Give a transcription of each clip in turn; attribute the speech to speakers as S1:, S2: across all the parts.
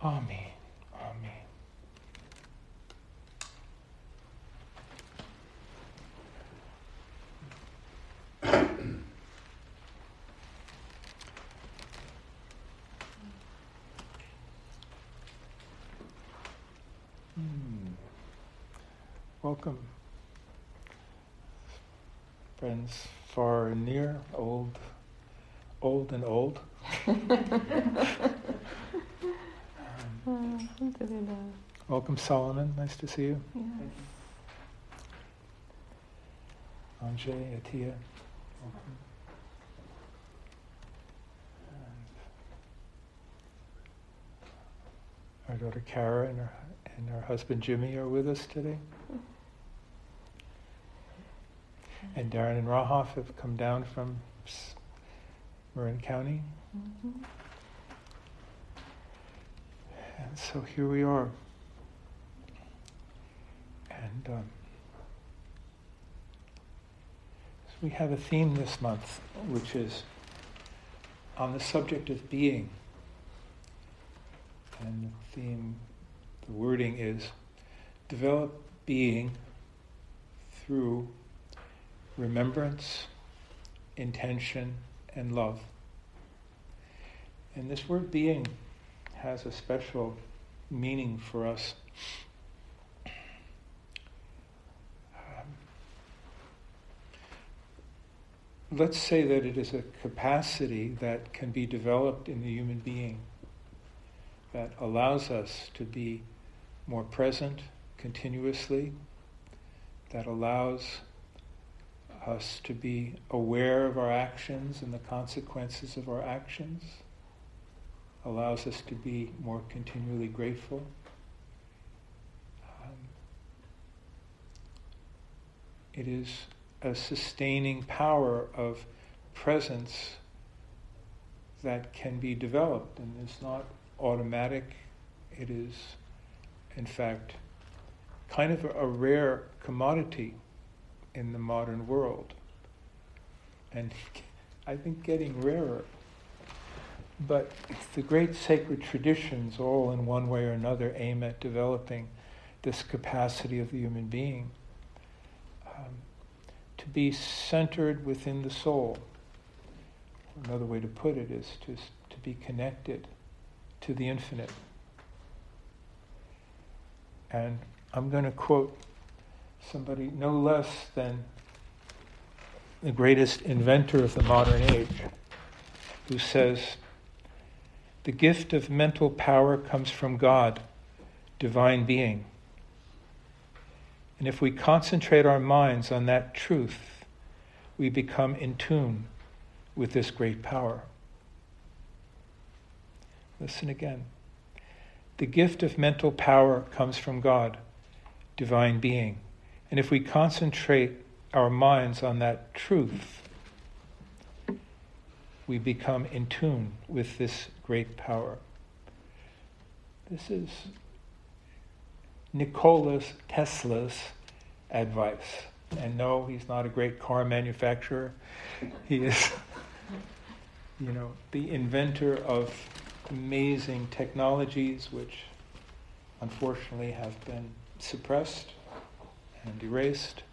S1: Amen. Amen. Welcome, friends far and near, old and old. Welcome, Solomon. Nice to see you.
S2: Yes.
S1: Anjay, Atiya. Welcome. Our daughter Kara and her husband Jimmy are with us today. And Darren and Rahoff have come down from Marin County.
S2: Mm-hmm.
S1: And so here we are. And so we have a theme this month, which is on the subject of being. And the wording is, develop being through remembrance, intention, and love. And this word being has a special meaning for us. Let's say that it is a capacity that can be developed in the human being that allows us to be more present continuously, that allows us to be aware of our actions and the consequences of our actions, allows us to be more continually grateful. It is a sustaining power of presence that can be developed, and it's not automatic. It is, in fact, kind of a rare commodity in the modern world, and I think getting rarer. But the great sacred traditions, all in one way or another, aim at developing this capacity of the human being to be centered within the soul. Another way to put it is to be connected to the infinite. And I'm going to quote somebody no less than the greatest inventor of the modern age, who says, "The gift of mental power comes from God, divine being. And if we concentrate our minds on that truth, we become in tune with this great power." Listen again. The gift of mental power comes from God, divine being. And if we concentrate our minds on that truth, we become in tune with this great power. This is Nikola Tesla's advice. And no, he's not a great car manufacturer. He is, the inventor of amazing technologies which unfortunately have been suppressed and erased.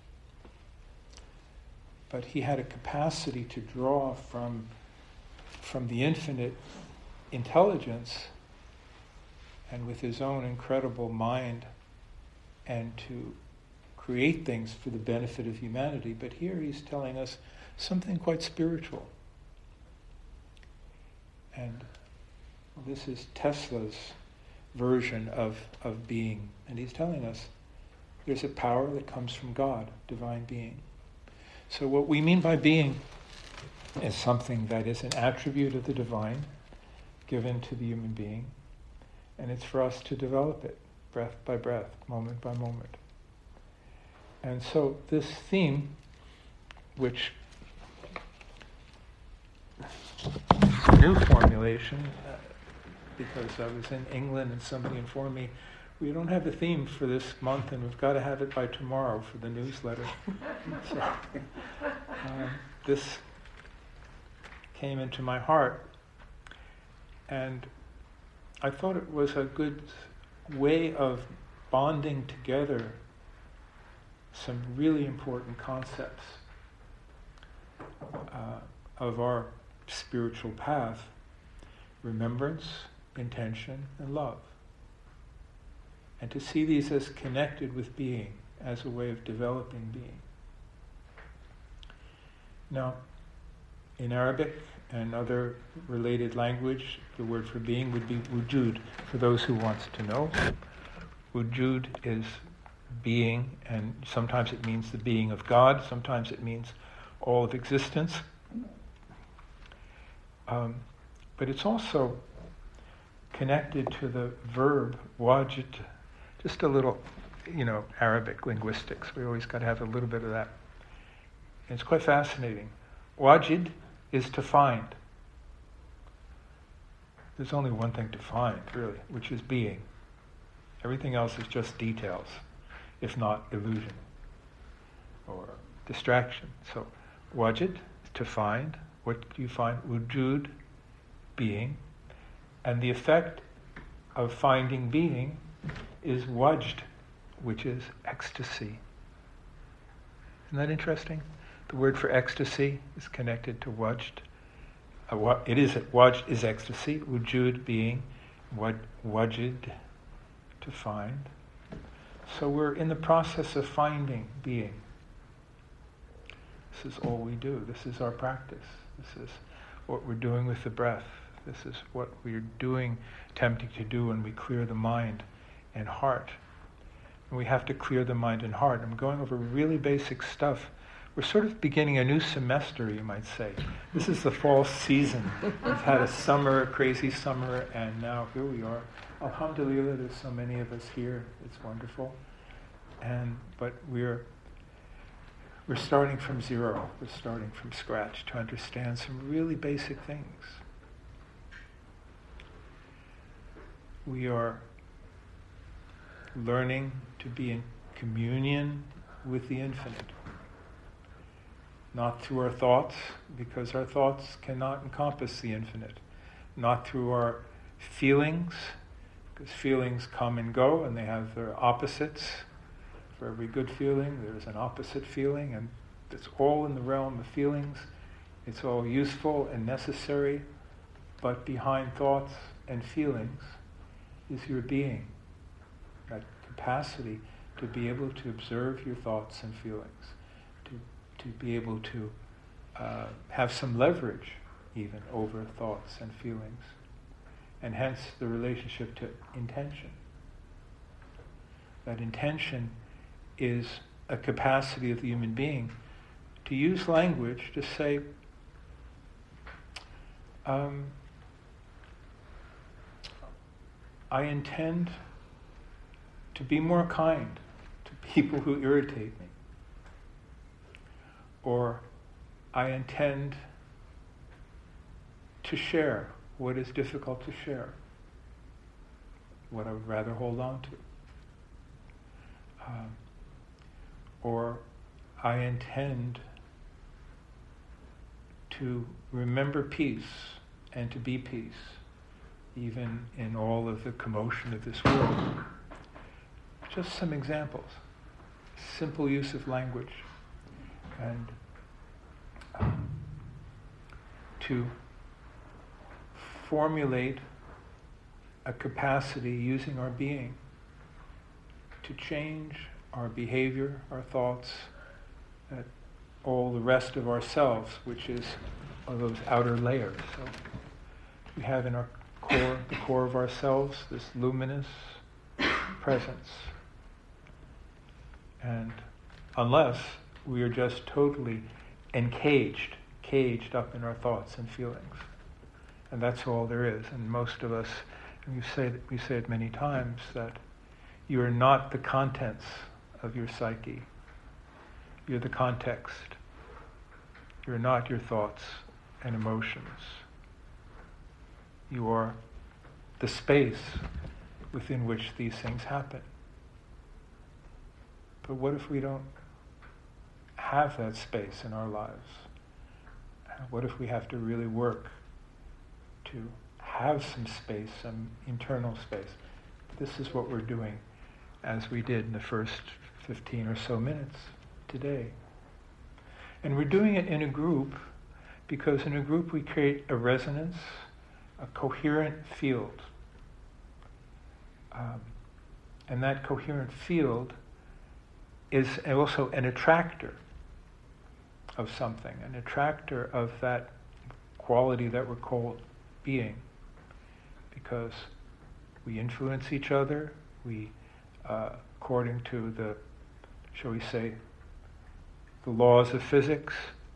S1: But he had a capacity to draw from the infinite intelligence and with his own incredible mind, and to create things for the benefit of humanity. But here he's telling us something quite spiritual. And this is Tesla's version of being. And he's telling us there's a power that comes from God, divine being. So what we mean by being is something that is an attribute of the divine given to the human being. And it's for us to develop it, breath by breath, moment by moment. And so this theme, which is a new formulation, because I was in England and somebody informed me, we don't have a theme for this month and we've got to have it by tomorrow for the newsletter. So this came into my heart. And I thought it was a good way of bonding together some really important concepts of our spiritual path: remembrance, intention, and love. And to see these as connected with being, as a way of developing being. Now, in Arabic and other related language, the word for being would be wujud, for those who want to know. Wujud is being, and sometimes it means the being of God, sometimes it means all of existence. But it's also connected to the verb wajid, just a little, Arabic linguistics. We always got to have a little bit of that. And it's quite fascinating. Wajid is to find. There's only one thing to find, really, which is being. Everything else is just details, if not illusion or distraction. So, wajid is to find. What do you find? Wujud, being. And the effect of finding being is wajd, which is ecstasy. Isn't that interesting? The word for ecstasy is connected to wajd. Wajd is ecstasy, wujud being, wajid to find. So we're in the process of finding being. This is all we do. This is our practice. This is what we're doing with the breath. This is what we're doing, attempting to do when we clear the mind and heart. And we have to clear the mind and heart. I'm going over really basic stuff. We're sort of beginning a new semester, you might say. This is the fall season. We've had a summer, a crazy summer, and now here we are. Alhamdulillah, there's so many of us here. It's wonderful. But we're starting from zero. We're starting from scratch to understand some really basic things. We are learning to be in communion with the infinite. Not through our thoughts, because our thoughts cannot encompass the infinite. Not through our feelings, because feelings come and go and they have their opposites. For every good feeling, there's an opposite feeling, and it's all in the realm of feelings. It's all useful and necessary, but behind thoughts and feelings is your being, that capacity to be able to observe your thoughts and feelings, to be able to have some leverage even over thoughts and feelings, and hence the relationship to intention. That intention is a capacity of the human being to use language to say, I intend to be more kind to people who irritate me. Or I intend to share what is difficult to share, what I would rather hold on to. Or I intend to remember peace and to be peace, even in all of the commotion of this world. Just some examples. Simple use of language. And to formulate a capacity using our being to change our behavior, our thoughts, all the rest of ourselves, which is those outer layers. So we have in our core, the core of ourselves, this luminous presence. And unless we are just totally caged up in our thoughts and feelings. And that's all there is. And most of us, and we say it many times, that you are not the contents of your psyche. You're the context. You're not your thoughts and emotions. You are the space within which these things happen. But what if we don't have that space in our lives? What if we have to really work to have some space, some internal space. This is what we're doing, as we did in the first 15 or so minutes today. And we're doing it in a group because in a group we create a resonance, a coherent field. And that coherent field is also an attractor of something, an attractor of that quality that we're called being. Because we influence each other, we, according to the, shall we say, the laws of physics,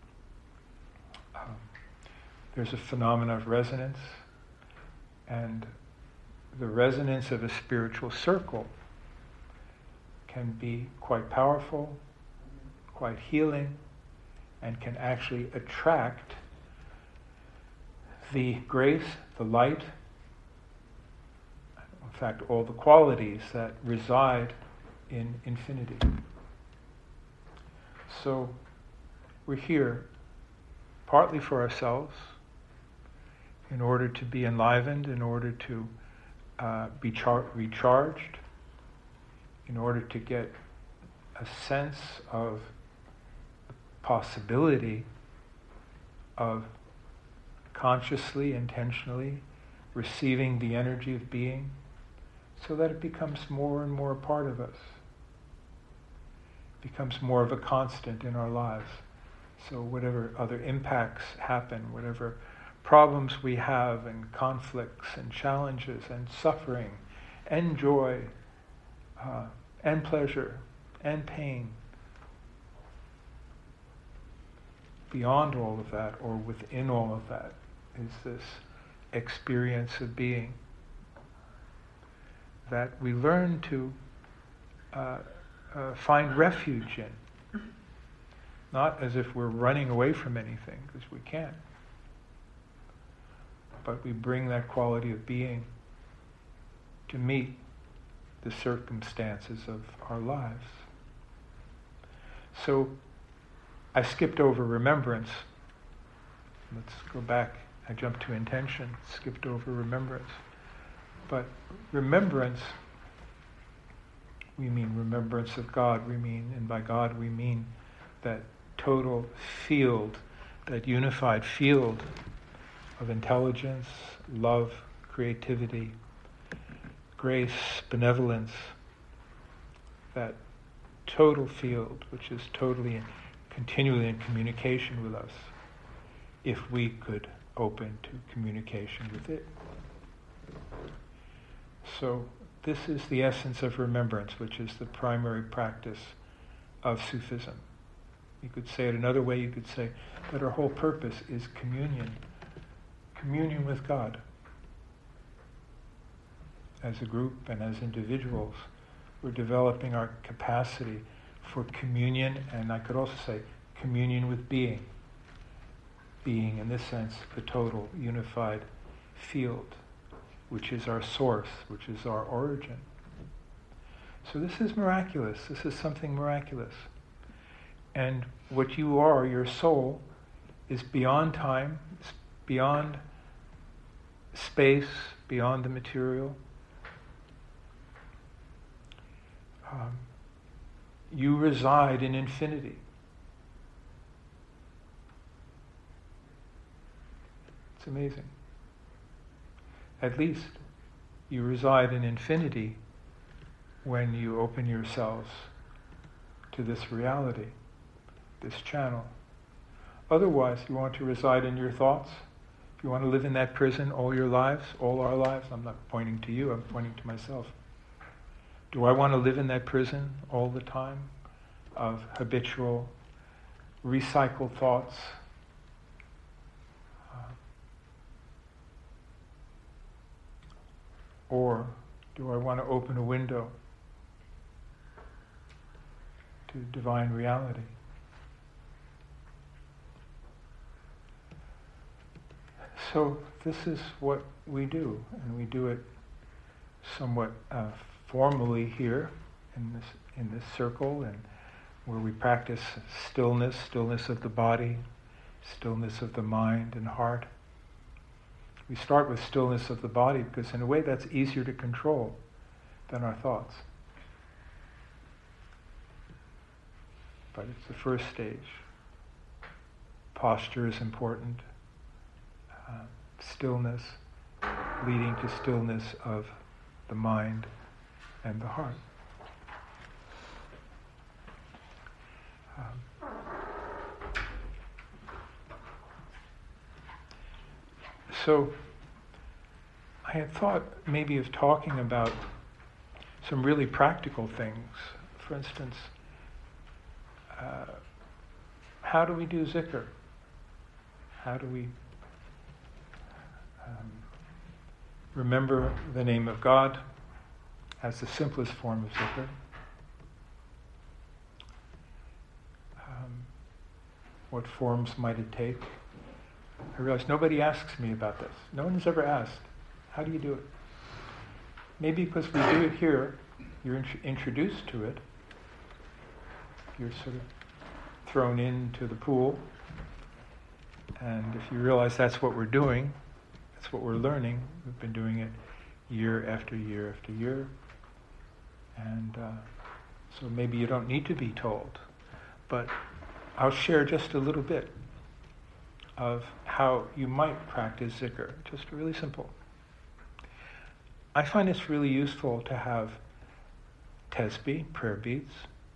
S1: there's a phenomenon of resonance, and the resonance of a spiritual circle can be quite powerful, quite healing, and can actually attract the grace, the light, in fact, all the qualities that reside in infinity. So we're here partly for ourselves, in order to be enlivened, in order to be recharged, in order to get a sense of the possibility of consciously, intentionally receiving the energy of being, so that it becomes more and more a part of us, becomes more of a constant in our lives. So whatever other impacts happen, whatever problems we have, and conflicts and challenges and suffering and joy and pleasure and pain, beyond all of that, or within all of that, is this experience of being that we learn to find refuge in. Not as if we're running away from anything, because we can't. But we bring that quality of being to meet the circumstances of our lives. So I skipped over remembrance. Let's go back. I jumped to intention, skipped over remembrance. But remembrance, we mean remembrance of God. We mean, and by God we mean that total field, that unified field of intelligence, love, creativity, grace, benevolence, that total field which is totally, continually in communication with us, if we could open to communication with it. So this is the essence of remembrance, which is the primary practice of Sufism. You could say it another way, you could say that our whole purpose is communion with God. As a group and as individuals, we're developing our capacity for communion, and I could also say communion with being. Being, in this sense, the total unified field, which is our source, which is our origin. So this is miraculous. This is something miraculous. And what you are, your soul, is beyond time, beyond space, beyond the material. You reside in infinity. It's amazing. At least you reside in infinity when you open yourselves to this reality, this channel. Otherwise, you want to reside in your thoughts. If you want to live in that prison all your lives, all our lives, I'm not pointing to you, I'm pointing to myself. Do I want to live in that prison all the time of habitual, recycled thoughts? Or do I want to open a window to divine reality? So this is what we do, and we do it somewhat formally here in this circle, and where we practice stillness of the body, stillness of the mind and heart. We start with stillness of the body because in a way that's easier to control than our thoughts. But it's the first stage. Posture is important. Stillness, leading to stillness of the mind and the heart. So I had thought maybe of talking about some really practical things. For instance, how do we do zikr? How do we remember the name of God as the simplest form of zikr? What forms might it take? I realize nobody asks me about this. No one has ever asked, how do you do it? Maybe because we do it here, you're introduced to it. You're sort of thrown into the pool. And if you realize that's what we're doing, that's what we're learning, we've been doing it year after year after year. And so maybe you don't need to be told. But I'll share just a little bit of how you might practice zikr, just really simple. I find it's really useful to have tesbih, prayer beads,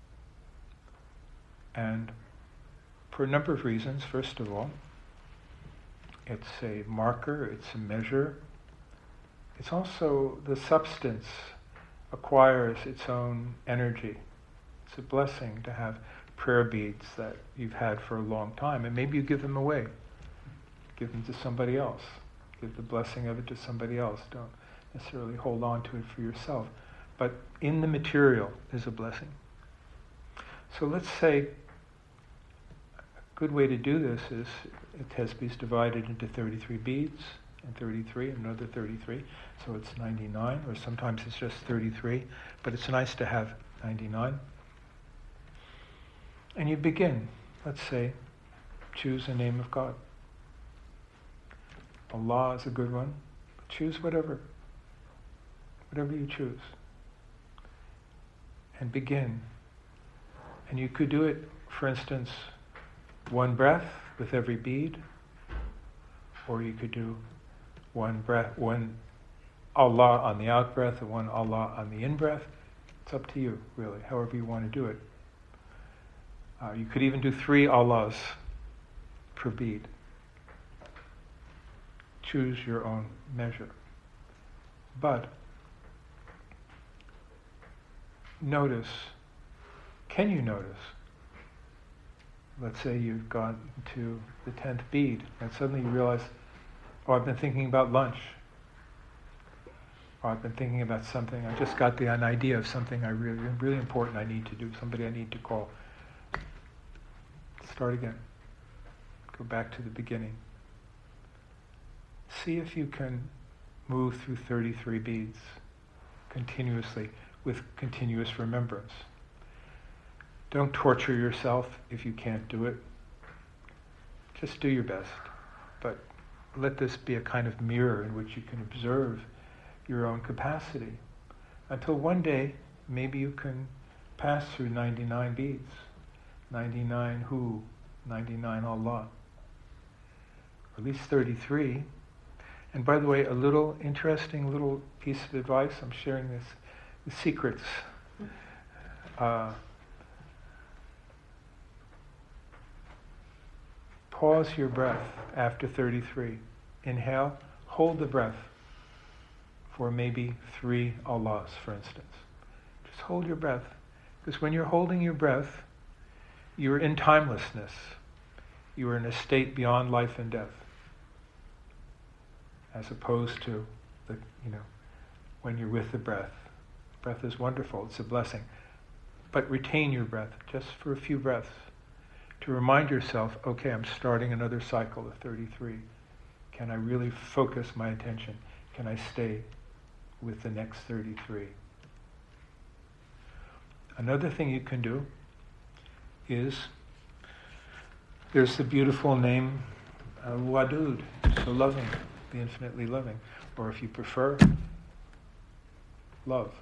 S1: and for a number of reasons. First of all, it's a marker, it's a measure. It's also the substance acquires its own energy. It's a blessing to have prayer beads that you've had for a long time, and maybe you give them away. Give them to somebody else. Give the blessing of it to somebody else. Don't necessarily hold on to it for yourself. But in the material is a blessing. So let's say a good way to do this is a tesbih is divided into 33 beads, and 33, and another 33. So it's 99, or sometimes it's just 33. But it's nice to have 99. And you begin, let's say, choose the name of God. Allah is a good one. Choose whatever you choose. And begin. And you could do it, for instance, one breath with every bead, or you could do one breath, one Allah on the out breath and one Allah on the in breath. It's up to you, really, however you want to do it. You could even do 3 Allahs per bead. Choose your own measure. But notice, can you notice? Let's say you've gone to the 10th bead and suddenly you realize, oh, I've been thinking about lunch. Or I've been thinking about something, I just got an idea of something really important I need to do, somebody I need to call. Start again. Go back to the beginning. See if you can move through 33 beads continuously with continuous remembrance. Don't torture yourself if you can't do it. Just do your best. But let this be a kind of mirror in which you can observe your own capacity. Until one day, maybe you can pass through 99 beads. 99 who? 99 Allah. Or at least 33. And by the way, a little interesting little piece of advice, I'm sharing this, the secrets. Pause your breath after 33. Inhale, hold the breath for maybe 3 Allahs, for instance. Just hold your breath. Because when you're holding your breath, you're in timelessness. You are in a state beyond life and death. As opposed to when you're with the breath. Breath is wonderful, it's a blessing. But retain your breath just for a few breaths to remind yourself, okay, I'm starting another cycle of 33. Can I really focus my attention? Can I stay with the next 33? Another thing you can do is, there's the beautiful name Wadud, so loving, the infinitely loving. Or if you prefer, love.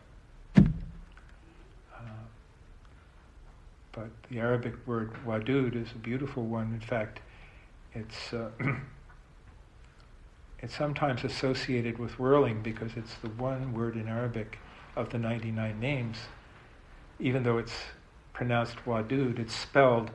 S1: But the Arabic word wadud is a beautiful one. In fact, it's it's sometimes associated with whirling because it's the one word in Arabic of the 99 names. Even though it's pronounced wadud, it's spelled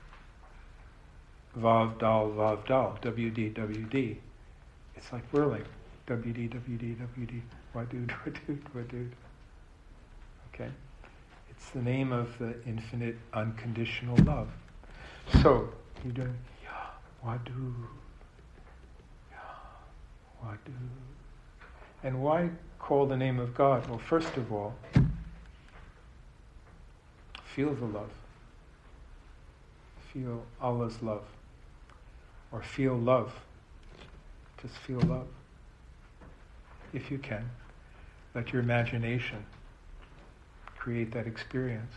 S1: vav dal, W-D, W-D. It's like whirling. W-D, W-D, W-D, wadud, wadud, wadud. Okay? It's the name of the infinite unconditional love. So, you're doing Ya Wadud, Ya Wadud. And why call the name of God? Well, first of all, feel the love. Feel Allah's love. Or feel love. Just feel love. If you can, let your imagination create that experience.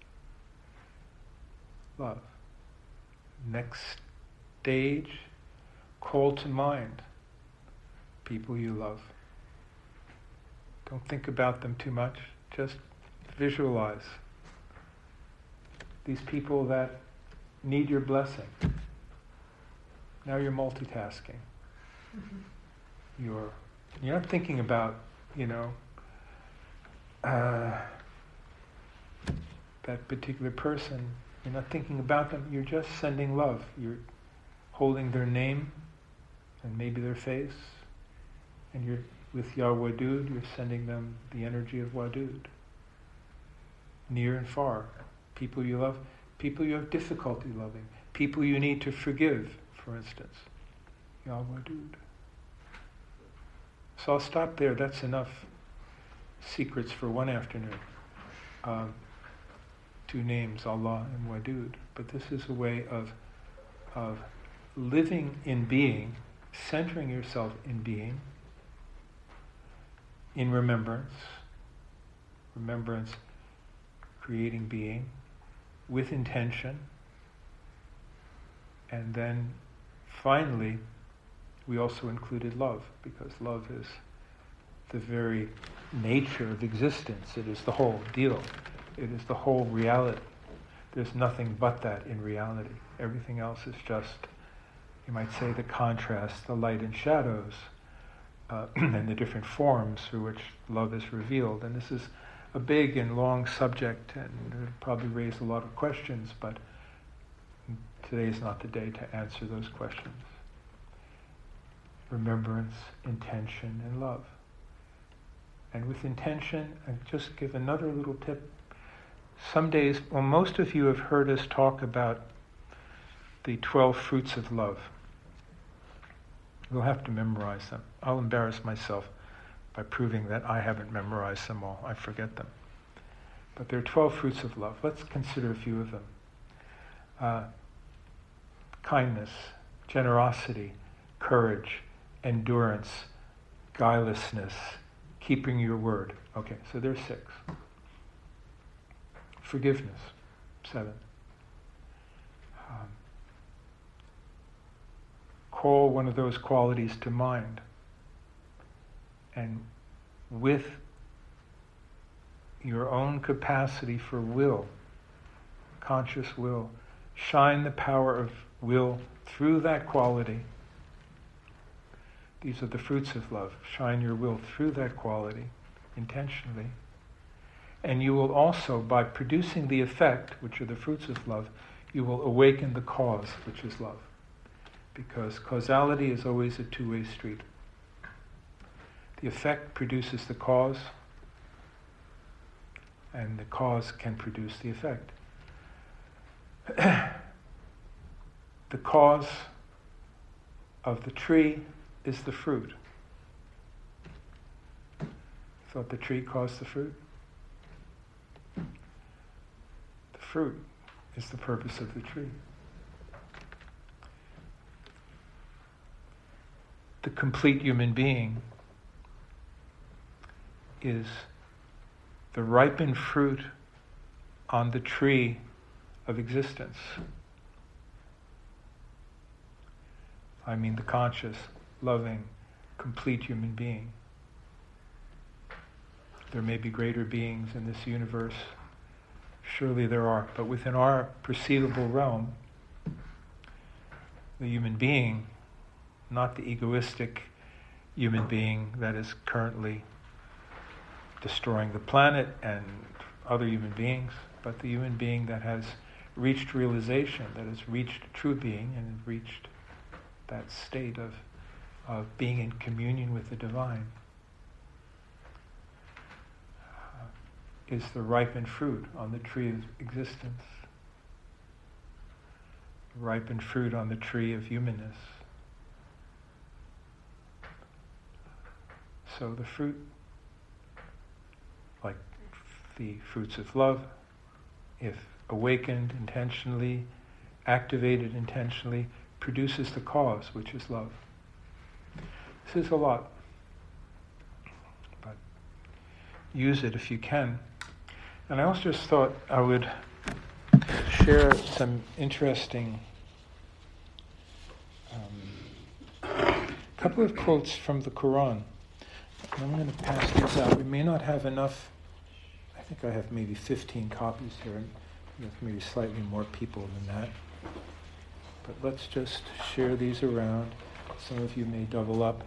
S1: Love. Next stage, call to mind people you love. Don't think about them too much. Just visualize these people that need your blessing. Now you're multitasking. You're not thinking about, that particular person. You're not thinking about them. You're just sending love. You're holding their name and maybe their face. And you're with Ya Wadud, you're sending them the energy of Wadud. Near and far. People you love. People you have difficulty loving. People you need to forgive, for instance. Ya Wadud. So I'll stop there. That's enough secrets for one afternoon. 2 names, Allah and Wadud. But this is a way of living in being, centering yourself in being, in remembrance, creating being, with intention, and then finally we also included love, because love is the very nature of existence. It is the whole deal. It is the whole reality. There's nothing but that in reality. Everything else is just, you might say, the contrast, the light and shadows, and the different forms through which love is revealed. And this is a big and long subject, and it'll probably raise a lot of questions, but today is not the day to answer those questions. Remembrance, intention, and love. And with intention, I'll just give another little tip. Some days, most of you have heard us talk about the 12 fruits of love. You'll have to memorize them. I'll embarrass myself by proving that I haven't memorized them all. I forget them. But there are 12 fruits of love. Let's consider a few of them. Kindness, generosity, courage, endurance, guilelessness, keeping your word. Okay, so there's 6. Forgiveness, 7. Call one of those qualities to mind, and with your own capacity for will, conscious will, shine the power of will through that quality. These are the fruits of love. Shine your will through that quality intentionally. And you will also, by producing the effect, which are the fruits of love, you will awaken the cause, which is love. Because causality is always a two-way street. The effect produces the cause, and the cause can produce the effect. The cause of the tree is the fruit. Thought the tree caused the fruit? The fruit is the purpose of the tree. The complete human being is the ripened fruit on the tree of existence. I mean the conscious, loving, complete human being. There may be greater beings in this universe. Surely there are. But within our perceivable realm, the human being, not the egoistic human being that is currently destroying the planet and other human beings, but the human being that has reached realization, that has reached true being and reached that state of being in communion with the divine, is the ripened fruit on the tree of existence, ripened fruit on the tree of humanness. So the fruit, like the fruits of love, if awakened intentionally, activated intentionally, produces the cause, which is love. This is a lot, but use it if you can. And I also just thought I would share some interesting couple of quotes from the Quran. I'm going to pass these out. We may not have enough. I think I have maybe 15 copies here, and maybe slightly more people than that. But let's just share these around. Some of you may double up.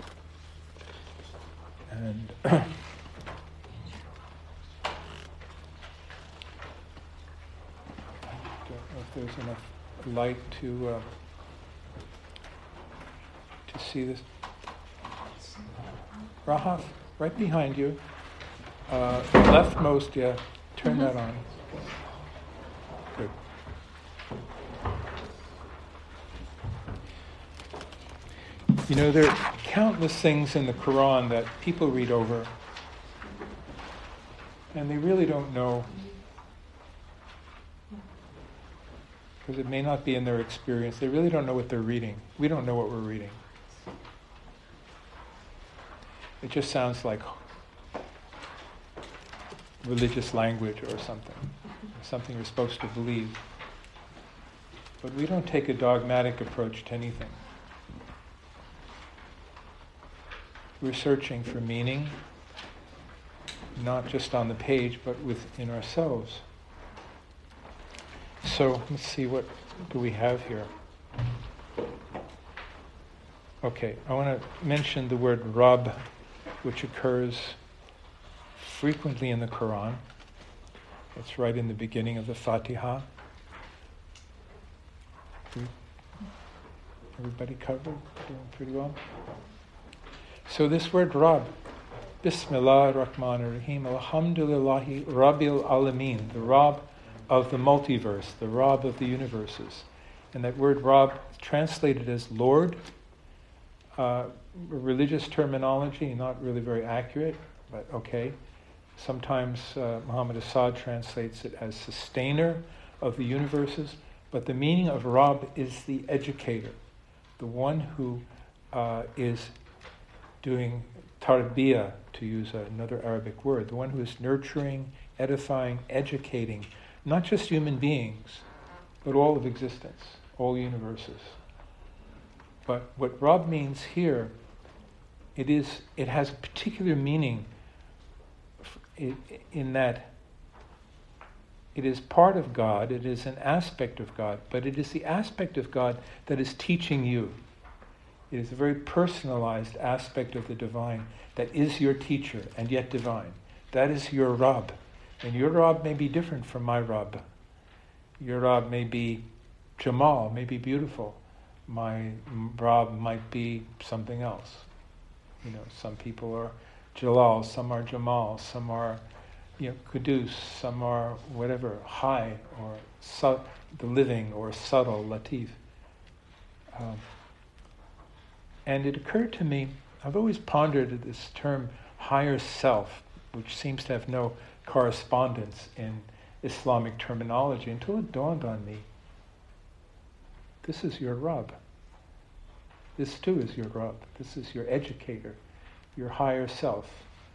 S1: And don't know if there's enough light to see this. Rahaf, right behind you. Leftmost, yeah. Turn that on. Good. You know, there are countless things in the Quran that people read over, and they really don't know, because it may not be in their experience. They really don't know what they're reading. We don't know what we're reading. It just sounds like religious language or something we're supposed to believe. But we don't take a dogmatic approach to anything. We're searching for meaning, not just on the page, but within ourselves. So let's see, what do we have here? Okay, I want to mention the word Rabb, which occurs frequently in the Quran. It's right in the beginning of the Fatiha. Everybody covered? Doing pretty well? So this word Rabb, Bismillah ar-Rahman ar-Rahim, Alhamdulillahi Rabbil Alameen, the Rabb of the multiverse, the Rabb of the universes. And that word Rabb, translated as Lord, religious terminology, not really very accurate, but okay. Sometimes Muhammad Asad translates it as sustainer of the universes, but the meaning of Rabb is the educator, the one who is doing tarbiyah, to use another Arabic word, the one who is nurturing, edifying, educating, not just human beings, but all of existence, all universes. But what Rabb means here, it has a particular meaning in that it is part of God, it is an aspect of God, but it is the aspect of God that is teaching you. It is a very personalized aspect of the divine that is your teacher and yet divine. That is your Rabb. And your Rabb may be different from my Rabb. Your Rabb may be Jamal, may be beautiful. My Rabb might be something else. You know, some people are Jalal, some are Jamal, some are, Qudus, some are whatever, high or the living or subtle, Latif. And it occurred to me, I've always pondered this term higher self, which seems to have no correspondence in Islamic terminology, until it dawned on me, this is your Rabb. This too is your Rabb. This is your educator, your higher self.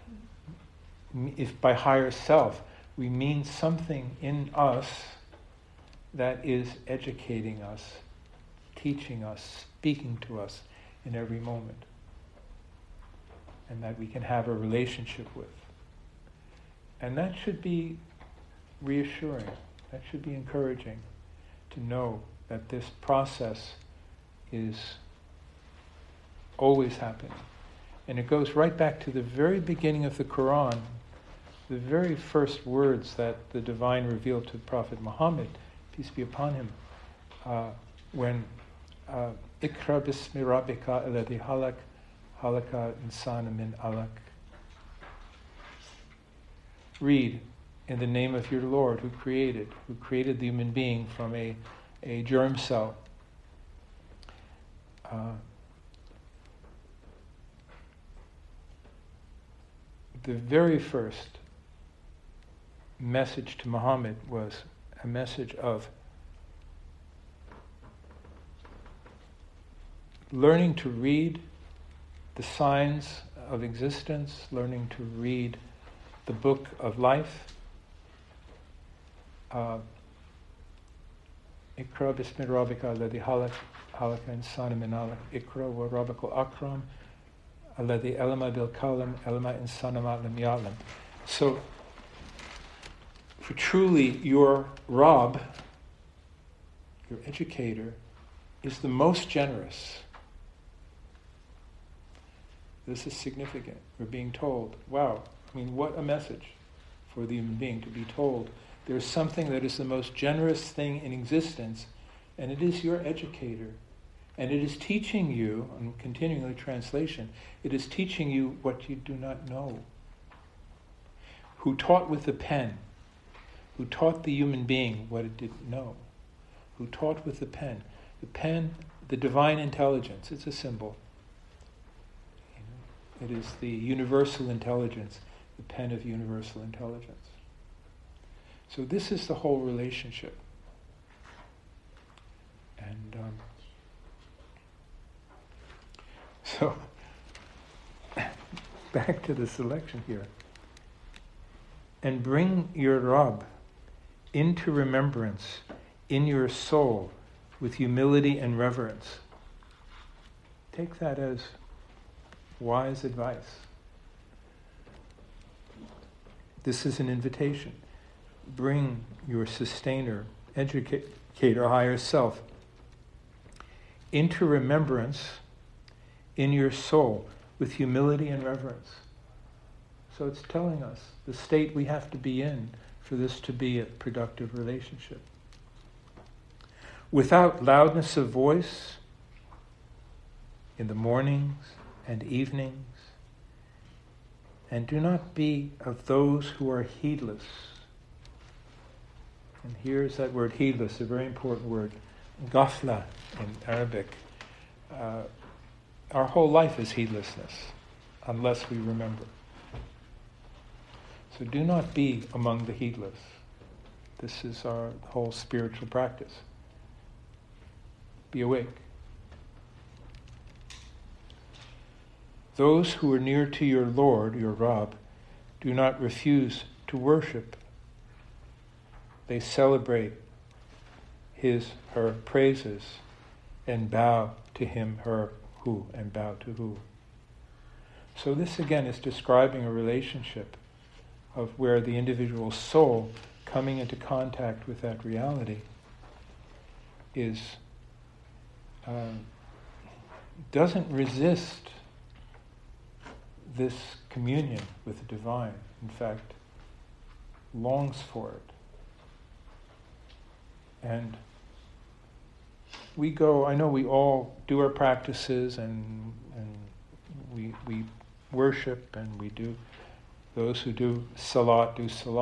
S1: If by higher self we mean something in us that is educating us, teaching us, speaking to us in every moment. and that we can have a relationship with. And that should be reassuring, that should be encouraging, to know that this process is always happening. And it goes right back to the very beginning of the Quran, the very first words that the Divine revealed to Prophet Muhammad, peace be upon him, when Ikra bismi rabbika alladhi halak, halaka insana min alaq. Read in the name of your Lord who created the human being from a germ cell. The very first message to Muhammad was a message of learning to read the signs of existence, learning to read the book of life. Ikra bismi rabbika alladhi halaka insana min alaq. Ikra wa rabbikal akram alladhi alama bil kalam alama insana ma lam ya'lam. So, for truly your Rabb, your educator, is the most generous. This is significant. We're being told, wow, I mean, what a message for the human being to be told. There's something that is the most generous thing in existence, and it is your educator. And it is teaching you, and continuing the translation, it is teaching you what you do not know. Who taught with the pen, who taught the human being what it didn't know. Who taught with the pen. The pen, the divine intelligence, it's a symbol. It is the universal intelligence, the pen of universal intelligence. So this is the whole relationship. And so, back to the selection here. And bring your Rabb into remembrance in your soul with humility and reverence. Take that as wise advice. This is an invitation. Bring your sustainer, educator, higher self into remembrance in your soul with humility and reverence. So it's telling us the state we have to be in for this to be a productive relationship. Without loudness of voice, in the mornings and evenings, and do not be of those who are heedless. And here's that word heedless, a very important word, ghafla in Arabic. Our whole life is heedlessness, unless we remember. So do not be among the heedless. This is our whole spiritual practice. Be awake. Those who are near to your Lord, your Rabb, do not refuse to worship. They celebrate his, her praises and bow to him, her, who, and bow to who. So this again is describing a relationship of where the individual soul coming into contact with that reality is doesn't resist this communion with the divine. In fact, longs for it. And we go, I know we all do our practices and we worship and we do, those who do salat.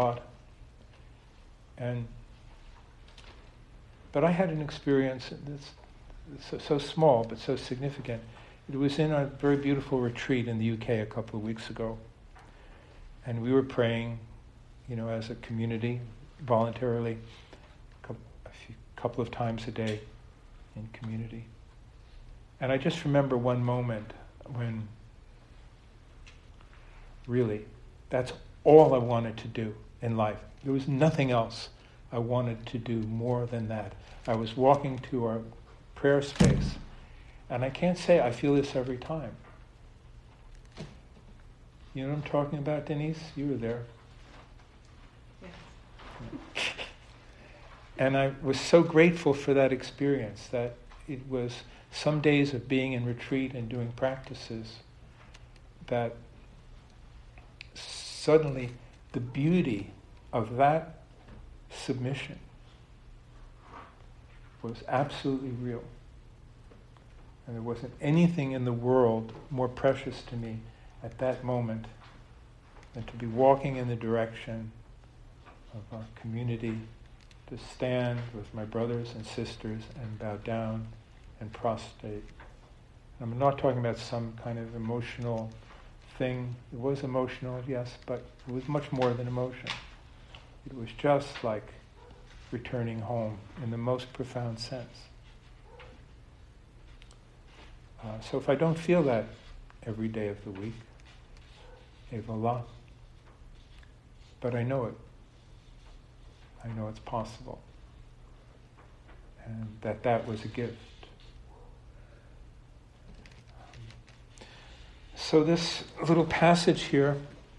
S1: But I had an experience that's so small but so significant. It was in a very beautiful retreat in the UK a couple of weeks ago. And we were praying, as a community, voluntarily, a couple of times a day in community. And I just remember one moment when really that's all I wanted to do in life. There was nothing else I wanted to do more than that. I was walking to our prayer space, and I can't say I feel this every time. You know what I'm talking about, Denise? You were there.
S2: Yes.
S1: And I was so grateful for that experience, that it was some days of being in retreat and doing practices that suddenly the beauty of that submission was absolutely real. And there wasn't anything in the world more precious to me at that moment than to be walking in the direction of our community, to stand with my brothers and sisters and bow down and prostrate. I'm not talking about some kind of emotional thing. It was emotional, yes, but it was much more than emotion. It was just like returning home in the most profound sense. So if I don't feel that every day of the week, et voila. But I know it. I know it's possible. And that was a gift. So this little passage here,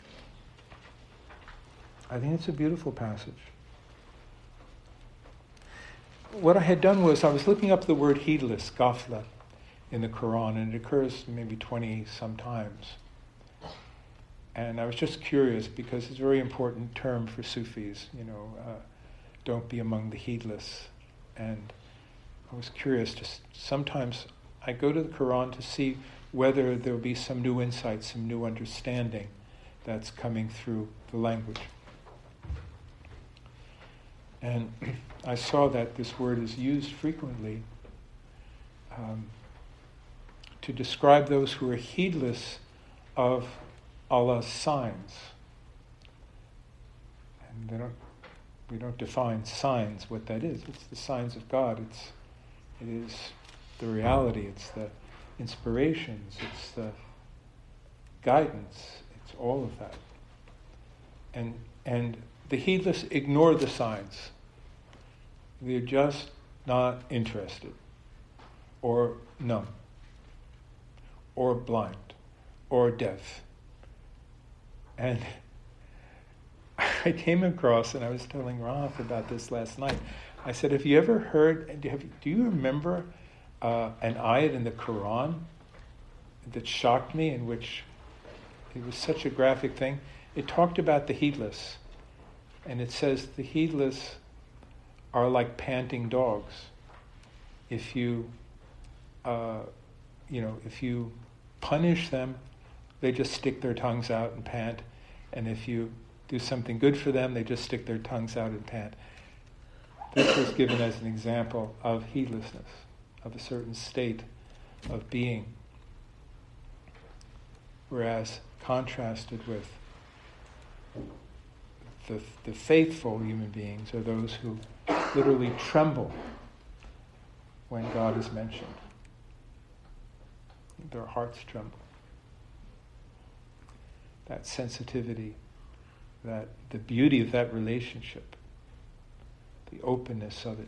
S1: I think it's a beautiful passage. What I had done was I was looking up the word heedless, ghafla, in the Quran, and it occurs maybe 20 some times. And I was just curious because it's a very important term for Sufis, don't be among the heedless. And I was curious, sometimes I go to the Quran to see whether there will be some new insight, some new understanding that's coming through the language. And I saw that this word is used frequently to describe those who are heedless of Allah's signs. And we don't define signs, what that is. It's the signs of God. It is the reality. It's the inspirations. It's the guidance. It's all of that. And the heedless ignore the signs. They're just not interested, or numb, or blind, or deaf. And I came across, and I was telling Raf about this last night. I said, have you ever heard, do you remember an ayat in the Quran that shocked me, in which it was such a graphic thing? It talked about the heedless. And it says the heedless are like panting dogs. If you, if you punish them, they just stick their tongues out and pant. And if you do something good for them, they just stick their tongues out and pant. This was given as an example of heedlessness, of a certain state of being. Whereas contrasted with the faithful human beings are those who literally tremble when God is mentioned. Their hearts tremble. That sensitivity, that the beauty of that relationship, the openness of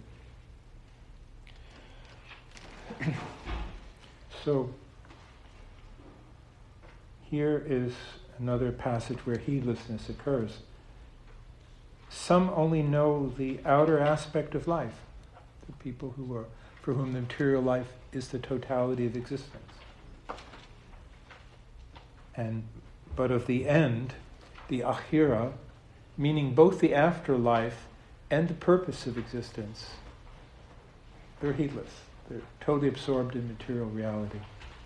S1: it. So, here is another passage where heedlessness occurs. Some only know the outer aspect of life, the people for whom the material life is the totality of existence. But of the end, the akhira, meaning both the afterlife and the purpose of existence, they're heedless. They're totally absorbed in material reality.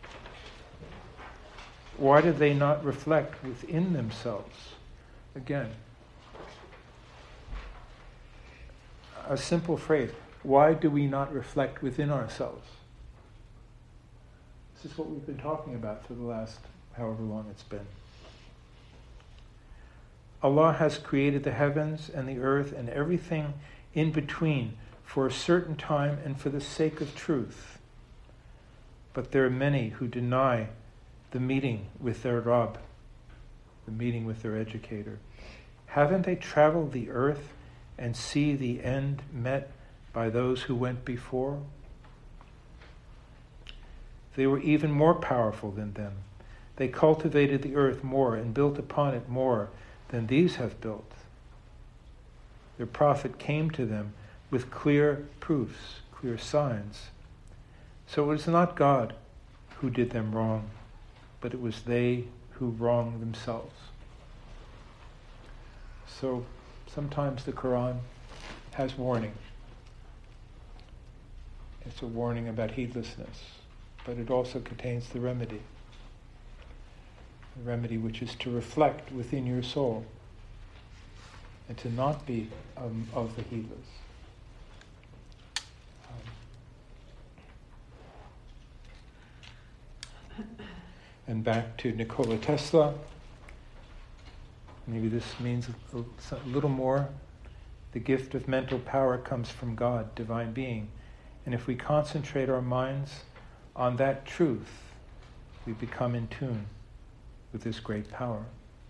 S1: Why do they not reflect within themselves? Again, a simple phrase. Why do we not reflect within ourselves? This is what we've been talking about for the last however long it's been. Allah has created the heavens and the earth and everything in between for a certain time and for the sake of truth. But there are many who deny the meeting with their Rabb, the meeting with their educator. Haven't they traveled the earth and see the end met by those who went before? They were even more powerful than them. They cultivated the earth more and built upon it more than these have built. Their prophet came to them with clear proofs, clear signs. So it was not God who did them wrong, but it was they who wronged themselves. So sometimes the Quran has warning. It's a warning about heedlessness, but it also contains the remedy. The remedy which is to reflect within your soul and to not be of the heedless. And back to Nikola Tesla. Maybe this means a little more. The gift of mental power comes from God, divine being. And if we concentrate our minds on that truth, we become in tune with this great power.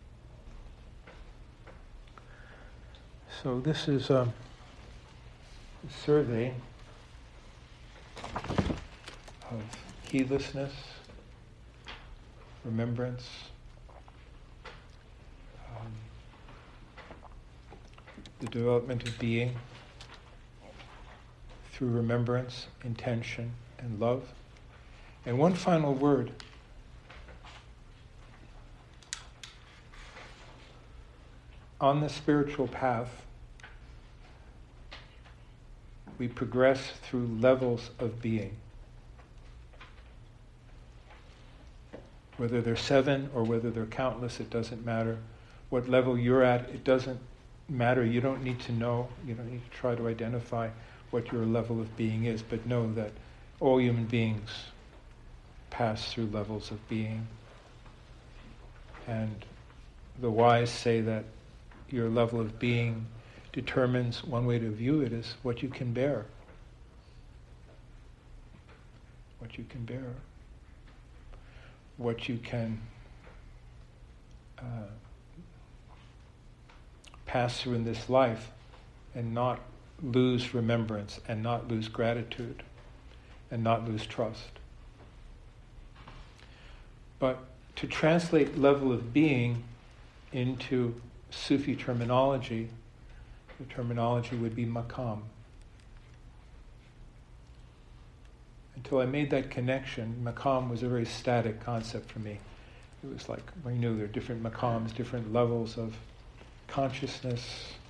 S1: So this is a survey of heedlessness, remembrance, the development of being through remembrance, intention, and love. And one final word. On the spiritual path, we progress through levels of being. Whether they're 7 or whether they're countless, it doesn't matter. What level you're at, it doesn't matter. You don't need to know. You don't need to try to identify what your level of being is, but know that all human beings pass through levels of being. And the wise say that your level of being determines, one way to view it is what you can bear. What you can bear. What you can pass through in this life and not lose remembrance and not lose gratitude and not lose trust. But to translate level of being into Sufi terminology, the terminology would be maqam. Until I made that connection, maqam was a very static concept for me. It was like, we knew there are different maqams, different levels of consciousness,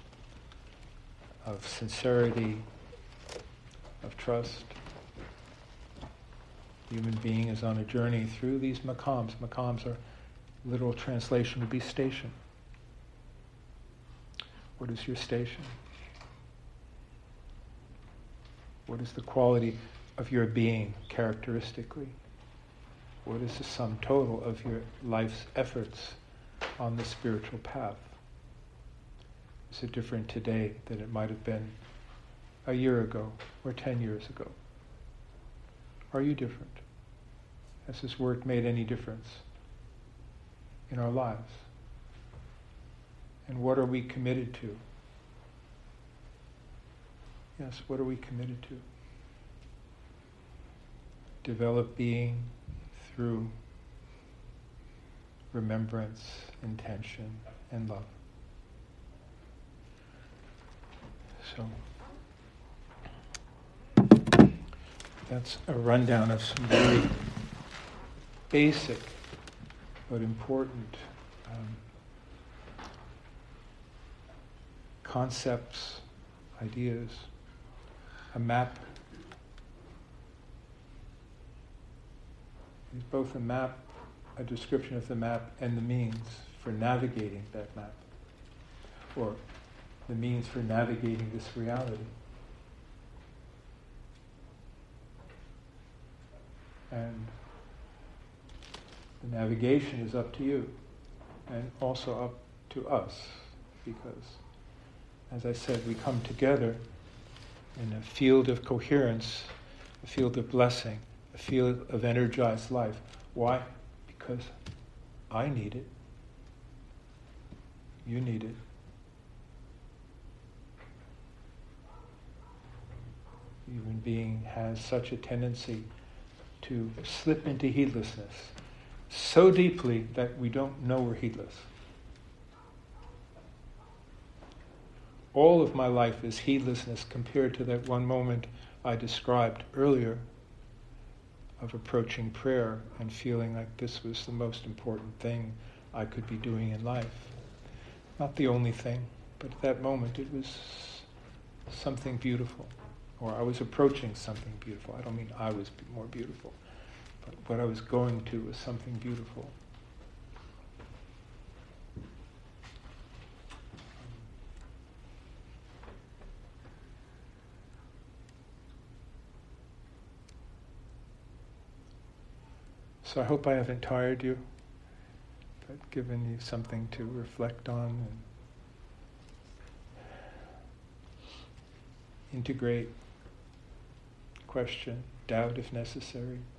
S1: of sincerity, of trust. The human being is on a journey through these maqams. Maqams are, literal translation would be station. What is your station? What is the quality of your being characteristically? What is the sum total of your life's efforts on the spiritual path? Is it different today than it might have been a year ago or 10 years ago? Are you different? Has this work made any difference in our lives? And what are we committed to? Yes, what are we committed to? Develop being through remembrance, intention, and love. So that's a rundown of some very basic but important concepts, ideas, a map. It's both a map, a description of the map, and the means for navigating that map, or the means for navigating this reality. And the navigation is up to you, and also up to us, because, as I said, we come together in a field of coherence, a field of blessing, a field of energized life. Why? Because I need it. You need it. The human being has such a tendency to slip into heedlessness, so deeply that we don't know we're heedless. All of my life is heedlessness compared to that one moment I described earlier of approaching prayer and feeling like this was the most important thing I could be doing in life. Not the only thing, but at that moment it was something beautiful, or I was approaching something beautiful. I don't mean I was more beautiful, but what I was going to was something beautiful. So I hope I haven't tired you, but given you something to reflect on and integrate, question, doubt if necessary.